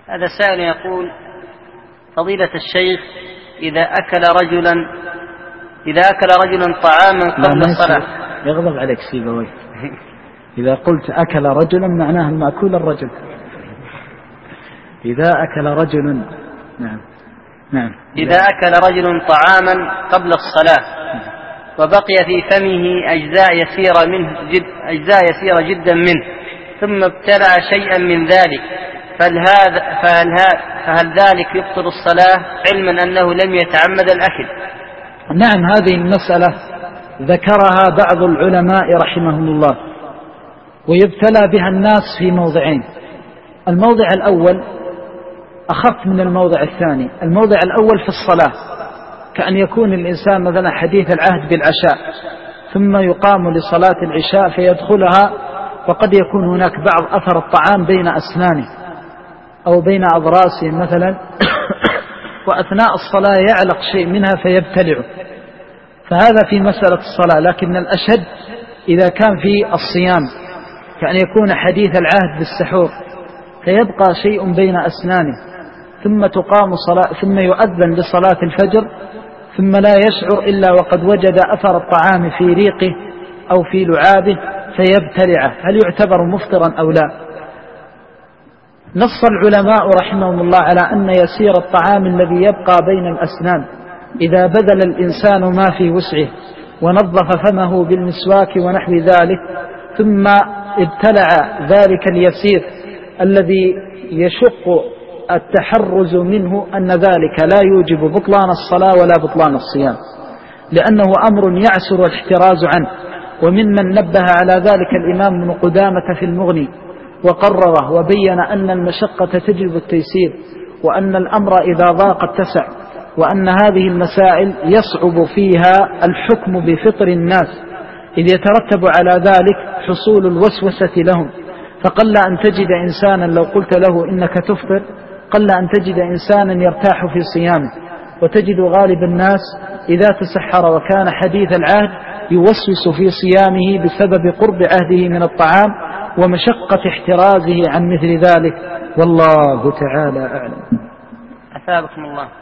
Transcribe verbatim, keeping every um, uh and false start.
هذا سائل يقول: فضيلة الشيخ، إذا أكل رجلا إذا أكل رجلا طعاما قبل الصلاة. يغضب عليك سيبوي. إذا قلت أكل رجلا معناه المأكول الرجل. إذا أكل رجل نعم نعم إذا أكل رجل طعاما قبل الصلاة وبقي في فمه أجزاء يسيرة منه جد أجزاء يسيرة جدا منه، ثم ابتلع شيئا من ذلك، فهل هذا فهل, فهل ذلك يبطل الصلاة علما أنه لم يتعمد الأكل؟ نعم، هذه المسألة ذكرها بعض العلماء رحمهم الله، ويبتلى بها الناس في موضعين. الموضع الأول أخف من الموضع الثاني. الموضع الأول في الصلاة، كأن يكون الإنسان مثلا حديث العهد بالعشاء ثم يقام لصلاة العشاء فيدخلها، وقد يكون هناك بعض أثر الطعام بين أسنانه أو بين أضراسه مثلا وأثناء الصلاة يعلق شيء منها فيبتلعه، فهذا في مسألة الصلاة. لكن الأشد إذا كان في الصيام، كأن يكون حديث العهد بالسحور فيبقى شيء بين أسنانه، ثم تقام صلاة ثم يؤذن لصلاة الفجر، ثم لا يشعر إلا وقد وجد أثر الطعام في ريقه أو في لعابه فيبتلعه، هل يعتبر مفطرا أو لا؟ نص العلماء رحمهم الله على أن يسير الطعام الذي يبقى بين الأسنان إذا بذل الإنسان ما في وسعه ونظف فمه بالمسواك ونحو ذلك، ثم ابتلع ذلك اليسير الذي يشق التحرز منه، أن ذلك لا يوجب بطلان الصلاة ولا بطلان الصيام، لأنه أمر يعسر الاحتراز عنه. وممن نبه على ذلك الإمام ابن قدامة في المغني وقرره وبين أن المشقة تجلب التيسير، وأن الأمر إذا ضاق اتسع، وأن هذه المسائل يصعب فيها الحكم بفطر الناس، إذ يترتب على ذلك حصول الوسوسة لهم. فقل أن تجد إنسانا لو قلت له إنك تفطر، قل أن تجد إنسانا يرتاح في صيامه، وتجد غالب الناس إذا تسحر وكان حديث العهد يوسوس في صيامه بسبب قرب عهده من الطعام ومشقة احترازه عن مثل ذلك، والله تعالى أعلم. أثابكم الله.